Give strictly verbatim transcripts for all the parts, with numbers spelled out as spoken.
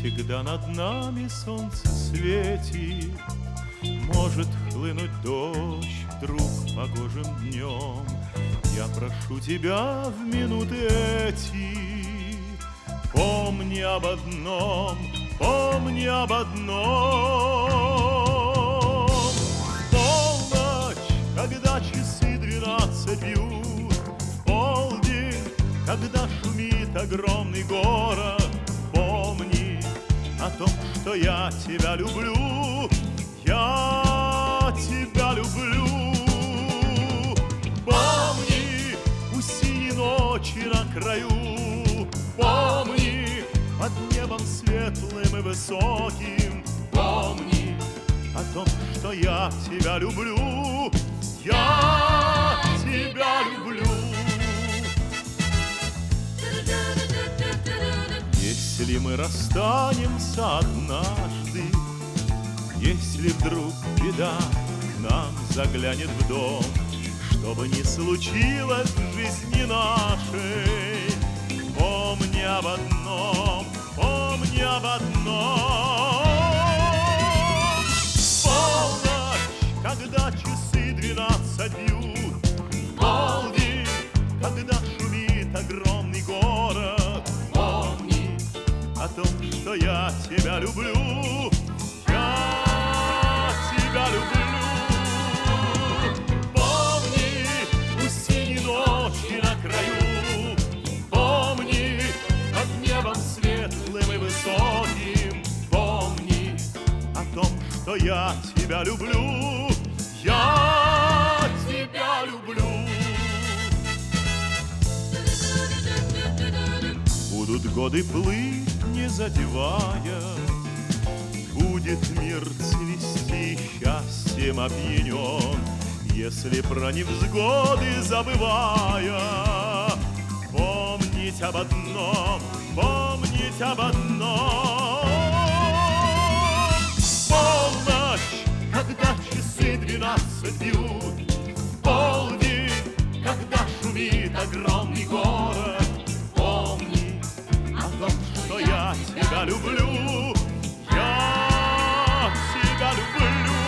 Всегда над нами солнце светит, может хлынуть дождь вдруг погожим днем. Я прошу тебя в минуты эти, помни об одном, помни об одном. В полночь, когда часы двенадцать бьют, в полдень, когда шумит огромный город, помни о том, что я тебя люблю, я тебя люблю. Помни у синей ночи на краю, помни под небом светлым и высоким, помни о том, что я тебя люблю, я тебя люблю. Если мы расстанемся однажды, если вдруг беда к нам заглянет в дом, что бы ни случилось в жизни нашей, помни об одном, помни об одном. Полночь, когда часы двенадцать бьют, полдень, когда шумит огромный город, помни о том, что я тебя люблю, я тебя люблю. Помни у синей ночи на краю, помни под небом светлым и высоким, помни о том, что я тебя люблю, я тебя люблю. Будут годы плыть, не задевая, будет мир цвести, счастьем опьянен, если про невзгоды забывая, помнить об одном, помнить об одном. Полночь, когда часы двенадцать бьют, полдень, когда шумит огромный город, помни о том, что я тебя люблю, я тебя люблю.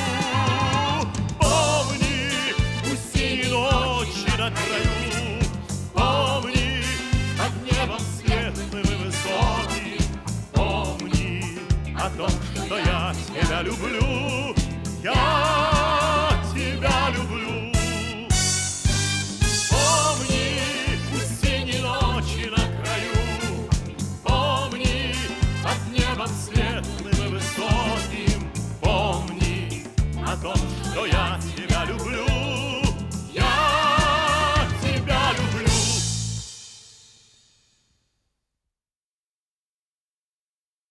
Помни у синей ночи на краю, помни под небом светлым и высоким, помни о том, что я тебя люблю.